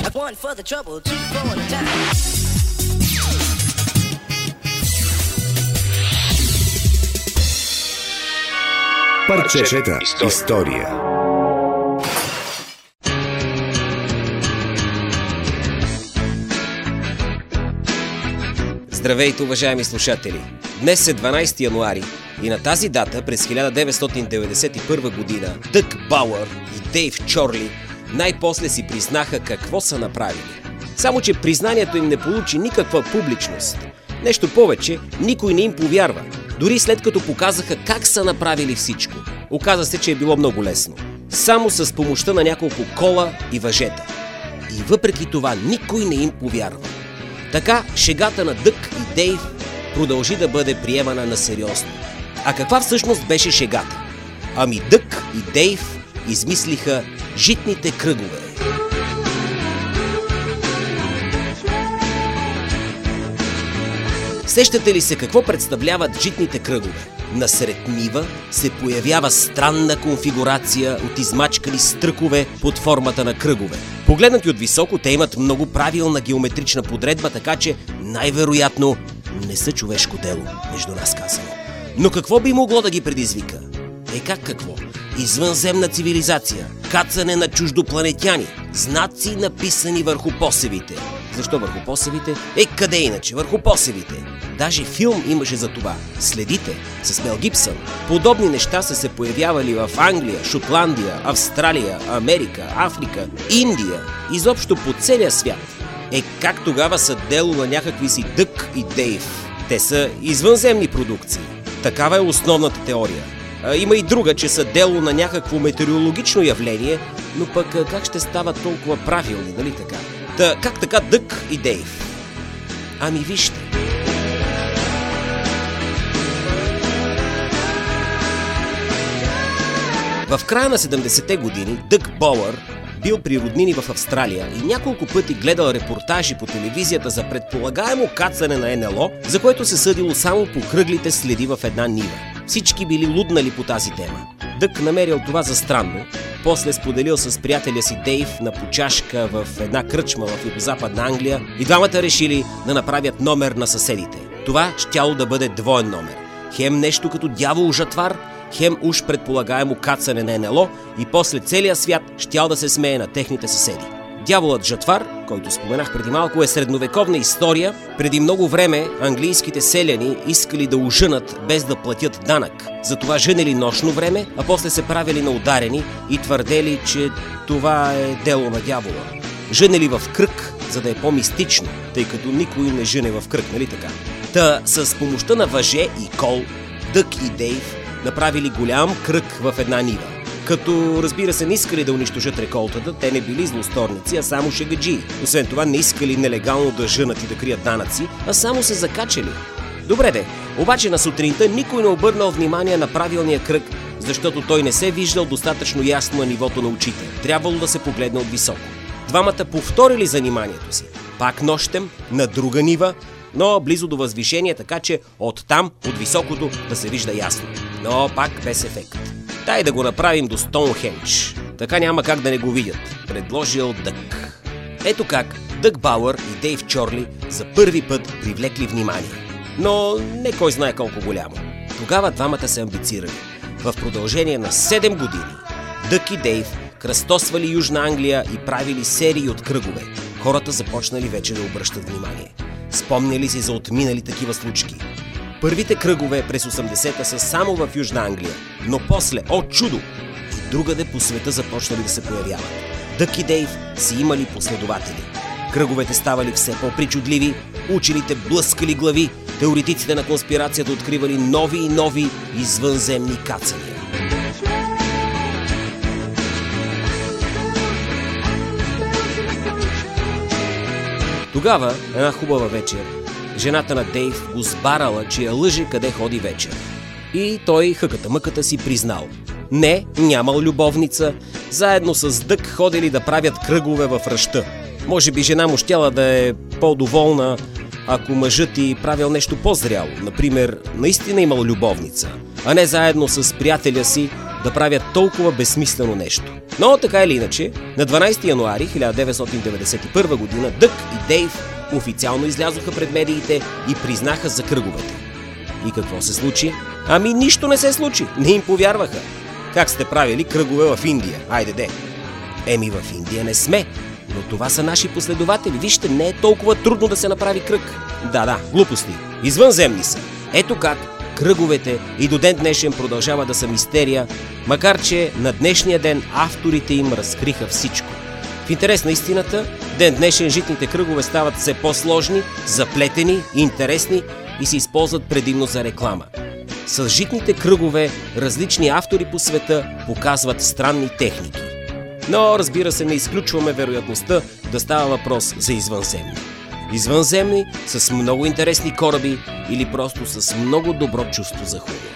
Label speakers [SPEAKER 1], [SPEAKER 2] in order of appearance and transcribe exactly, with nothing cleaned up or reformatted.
[SPEAKER 1] Парчета история.
[SPEAKER 2] Здравейте, уважаеми слушатели! Днес е дванайсети януари и на тази дата през хиляда деветстотин деветдесет и първа година Дъг Бауър и Дейв Чорли най-после си признаха какво са направили. Само че признанието им не получи никаква публичност. Нещо повече, никой не им повярва, дори след като показаха как са направили всичко. Оказа се, че е било много лесно. Само с помощта на няколко кола и въжета. И въпреки това никой не им повярва. Така шегата на Дъг и Дейв продължи да бъде приемана на сериозно. А каква всъщност беше шегата? Ами Дъг и Дейв измислиха житните кръгове. Сещате ли се какво представляват житните кръгове? Насред нива се появява странна конфигурация от измачкани стръкове под формата на кръгове. Погледнати от високо, те имат много правилна геометрична подредба, така че най-вероятно не са човешко дело, между нас казано. Но какво би могло да ги предизвика? Е как какво? Извънземна цивилизация, кацане на чуждопланетяни, знаци написани върху посевите. Защо върху посевите? Е, къде иначе? Върху посевите. Даже филм имаше за това. Следите с Мел Гибсън. Подобни неща са се появявали в Англия, Шотландия, Австралия, Америка, Африка, Индия, изобщо по целия свят. Е, как тогава са дело на някакви си Дъг и Дейв? Те са извънземни продукции. Такава е основната теория. А, има и друга, че са дело на някакво метеорологично явление, но пък как ще стават толкова правилни, нали така? Та, как така Дъг и Дейв? Ами вижте. В края на седемдесетте години Дъг Бауър бил при роднини в Австралия и няколко пъти гледал репортажи по телевизията за предполагаемо кацане на НЛО, за което се съдило само по кръглите следи в една нива. Всички били луднали по тази тема. Дъг намерил това за странно, после споделил с приятеля си Дейв на почашка в една кръчма в югозападна Англия и двамата решили да направят номер на съседите. Това щяло да бъде двоен номер. Хем нещо като дявол жатвар, хем уж предполагаемо кацане на НЛО и после целия свят щял да се смее на техните съседи. Дяволът жатвар, който споменах преди малко, е средновековна история. Преди много време английските селяни искали да ожънат без да платят данък. Затова женели нощно време, а после се правили на ударени и твърдели, че това е дело на дявола. Женели в кръг, за да е по-мистично, тъй като никой не жене в кръг, нали така? Та с помощта на въже и кол, Дъг и Дейв направили голям кръг в една нива. Като, разбира се, не искали да унищожат реколтата, те не били злосторници, а само шегаджии. Освен това, не искали нелегално да жънат и да крият данъци, а само се закачали. Добре де, обаче на сутринта никой не обърнал внимание на правилния кръг, защото той не се виждал достатъчно ясно на нивото на очите. Трябвало да се погледне от високо. Двамата повторили заниманието си. Пак нощем, на друга нива, но близо до възвишение, така че оттам, от високото, да се вижда ясно. Но пак без ефект. Дай да го направим до Стоунхендж. Така няма как да не го видят, предложил Дъг. Ето как Дъг Бауър и Дейв Чорли за първи път привлекли внимание. Но не кой знае колко голямо. Тогава двамата се амбицирали. В продължение на седем години Дъг и Дейв кръстосвали Южна Англия и правили серии от кръгове. Хората започнали вече да обръщат внимание. Спомняли си за отминали такива случки. Първите кръгове през осемдесета са само в Южна Англия, но после, о чудо, и другаде по света започнали да се появяват. Дъг и Дейв си имали последователи. Кръговете ставали все по-причудливи, учените блъскали глави, теоретиците на конспирацията откривали нови и нови извънземни кацания. Тогава, една хубава вечер, жената на Дейв го сбарала, че я лъже къде ходи вечер. И той хъката-мъката си признал. Не, нямал любовница, заедно с Дъг ходили да правят кръгове в ръща. Може би жена му щяла да е по-доволна, ако мъжът ти правил нещо по-зряло. Например, наистина имал любовница, а не заедно с приятеля си да правят толкова безсмислено нещо. Но така или иначе, на дванайсети януари хиляда деветстотин деветдесет и първа година Дъг и Дейв официално излязоха пред медиите и признаха за кръговете. И какво се случи? Ами нищо не се случи, не им повярваха. Как сте правили кръгове в Индия? Айде де! Еми в Индия не сме, но това са наши последователи. Вижте, не е толкова трудно да се направи кръг. Да, да, глупости. Извънземни са. Ето как кръговете и до ден днешен продължава да са мистерия, макар че на днешния ден авторите им разкриха всичко. В интерес на истината, ден днешен житните кръгове стават все по-сложни, заплетени, интересни и се използват предимно за реклама. С житните кръгове различни автори по света показват странни техники. Но, разбира се, не изключваме вероятността да става въпрос за извънземни. Извънземни с много интересни кораби или просто с много добро чувство за хумор.